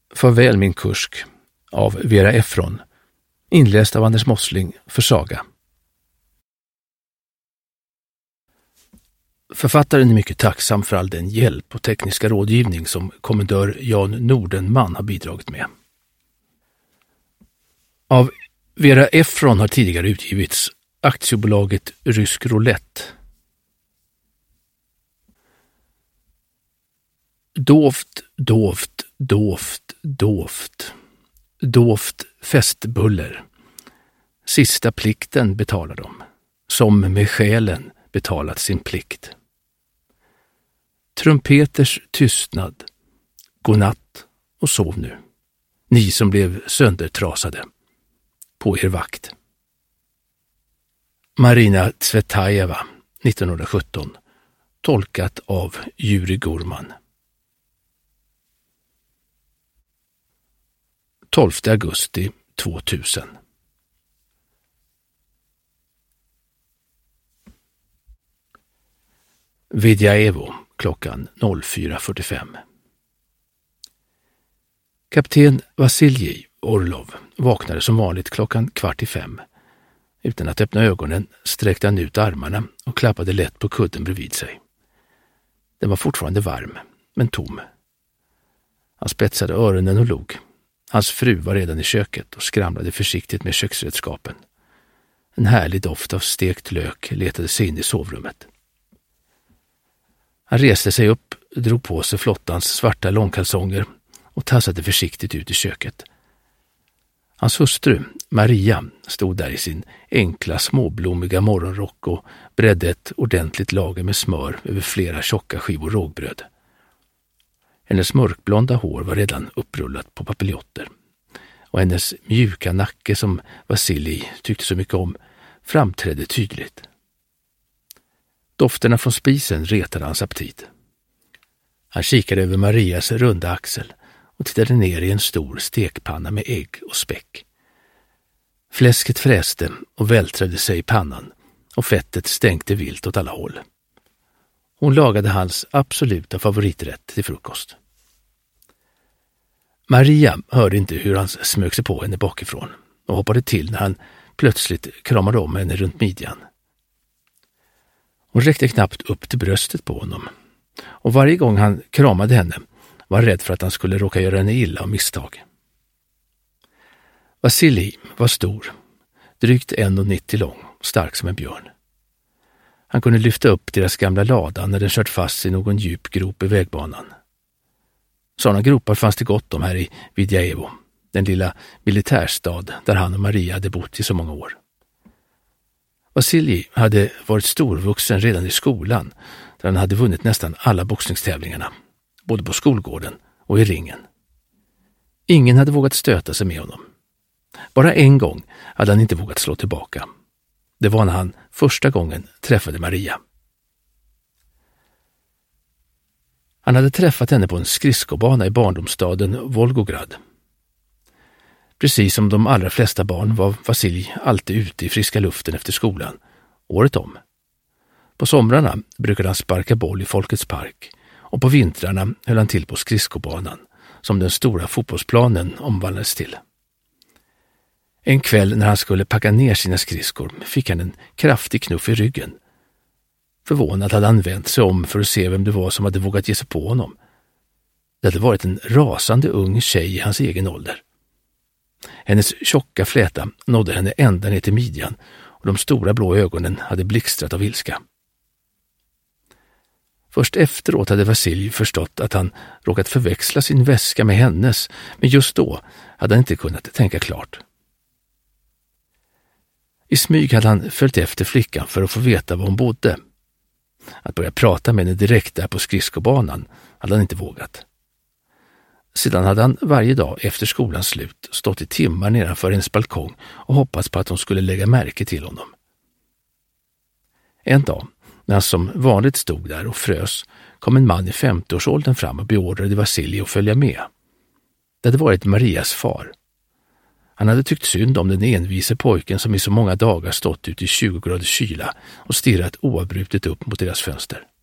Farväl min kusk av Vera Efron, inläst av Anders Mossling för Saga. Författaren är mycket tacksam för all den hjälp och tekniska rådgivning som kommendör Jan Nordenman har bidragit med. Av Vera Efron har tidigare utgivits aktiebolaget Rysk Roulette. Dovt, dovt, dovt, dovt. Dovt festbuller. Sista plikten betalar de, som med själen betalat sin plikt. Trumpeters tystnad. Godnatt och sov nu. Ni som blev söndertrasade. På er vakt. Marina Tsvetajeva, 1917. Tolkat av Juri Gorman. 12 augusti 2000. Vidjajevo, klockan 04.45. Kapten Vasilij Orlov vaknade som vanligt klockan 4:15. Utan att öppna ögonen sträckte han ut armarna och klappade lätt på kudden bredvid sig. Den var fortfarande varm, men tom. Han spetsade öronen och log. Hans fru var redan i köket och skramlade försiktigt med köksredskapen. En härlig doft av stekt lök letade sig in i sovrummet. Han reste sig upp, drog på sig flottans svarta långkalsonger och tassade försiktigt ut i köket. Hans hustru, Maria, stod där i sin enkla småblommiga morgonrock och bredde ett ordentligt lager med smör över flera tjocka skivor rågbröd. Hennes mörkblonda hår var redan upprullat på papiljotter och hennes mjuka nacke som Vasilij tyckte så mycket om framträdde tydligt. Dofterna från spisen retade hans aptit. Han kikade över Marias runda axel och tittade ner i en stor stekpanna med ägg och späck. Fläsket fräste och vältrade sig i pannan och fettet stänkte vilt åt alla håll. Hon lagade hans absoluta favoriträtt till frukost. Maria hörde inte hur han smög sig på henne bakifrån och hoppade till när han plötsligt kramade om henne runt midjan. Hon räckte knappt upp till bröstet på honom och varje gång han kramade henne var rädd för att han skulle råka göra henne illa av misstag. Vasilij var stor, drygt 1,90 lång, stark som en björn. Han kunde lyfta upp deras gamla lada när den kört fast i någon djup grop i vägbanan. Sådana gropar fanns det gott om här i Vidjajevo, den lilla militärstad där han och Maria hade bott i så många år. Vasilij hade varit storvuxen redan i skolan, där han hade vunnit nästan alla boxningstävlingarna, både på skolgården och i ringen. Ingen hade vågat stöta sig med honom. Bara en gång hade han inte vågat slå tillbaka. Det var när han första gången träffade Maria. Han hade träffat henne på en skridskobana i barndomsstaden Volgograd. Precis som de allra flesta barn var Vasilij alltid ute i friska luften efter skolan, året om. På somrarna brukade han sparka boll i Folkets park och på vintrarna höll han till på skridskobanan, som den stora fotbollsplanen omvandlades till. En kväll när han skulle packa ner sina skridskor fick han en kraftig knuff i ryggen. Förvånad hade han vänt sig om för att se vem det var som hade vågat ge sig på honom. Det hade varit en rasande ung tjej i hans egen ålder. Hennes tjocka fläta nådde henne ända ner till midjan och de stora blå ögonen hade blixtrat av ilska. Först efteråt hade Vasilij förstått att han råkat förväxla sin väska med hennes, men just då hade han inte kunnat tänka klart. I smyg hade han följt efter flickan för att få veta var hon bodde. Att börja prata med henne direkt där på skridskobanan hade han inte vågat. Sedan hade han varje dag efter skolans slut stått i timmar nedanför hennes balkong och hoppats på att hon skulle lägga märke till honom. En dag, när han som vanligt stod där och frös, kom en man i 50-årsåldern fram och beordrade Vasilij att följa med. Det hade varit Marias far. Han hade tyckt synd om den envise pojken som i så många dagar stått ute i 20 graders kyla och stirrat oavbrutet upp mot deras fönster.